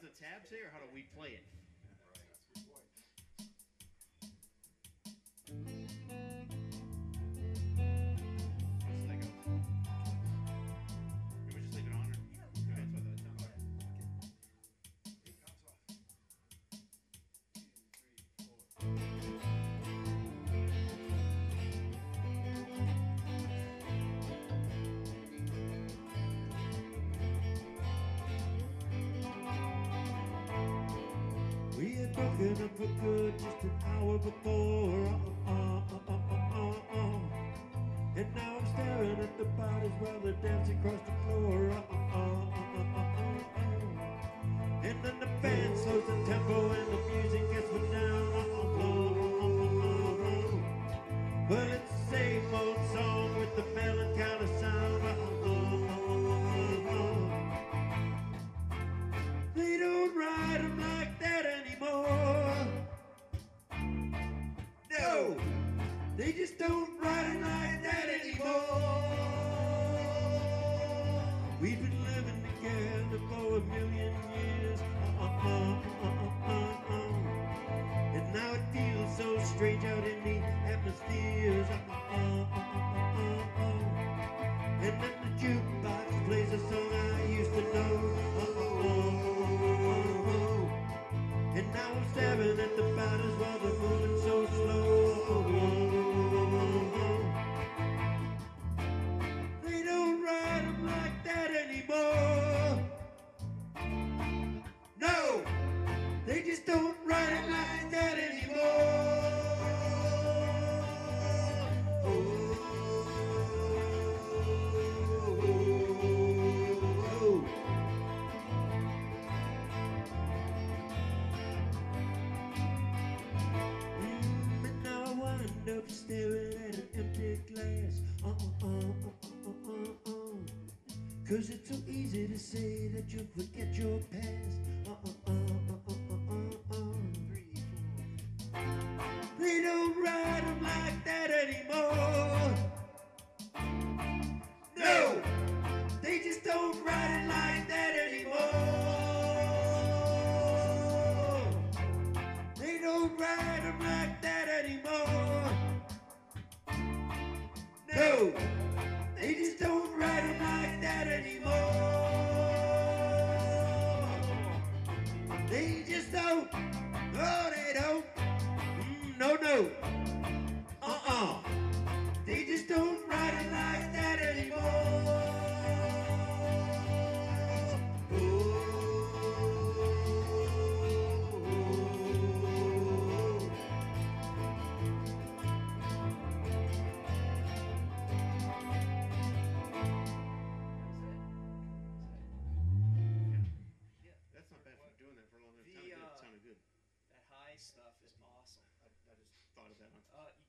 the tab say, or how do we play it? We had broken up for good just an hour before. And now I'm staring at the bodies while they're dancing across the floor. And then the band slows the tempo and the music gets put down. Well, it's the same old song with the melancholy sound. They don't ride 'em like that anymore. No, they just don't ride 'em like that anymore. We've been living together for a million years. And now it feels so strange out in the atmospheres. And then the jukebox plays a song I used to know. And now I'm staring at the bodies while they're moving so slow. They don't ride 'em like that anymore. No, they just don't ride 'em like that anymore. And now I wind up staring at an empty glass. 'Cause it's so easy to say that you'll forget your past. They don't ride 'em like that anymore. No, they just don't ride it like that anymore. They don't ride 'em like that anymore. No, they just don't ride 'em like that anymore. They just don't. No, they don't. No, no. They just don't ride it like that anymore. That's not bad for doing that for a long time. It sounded good. That high stuff is awesome. I just thought of that. You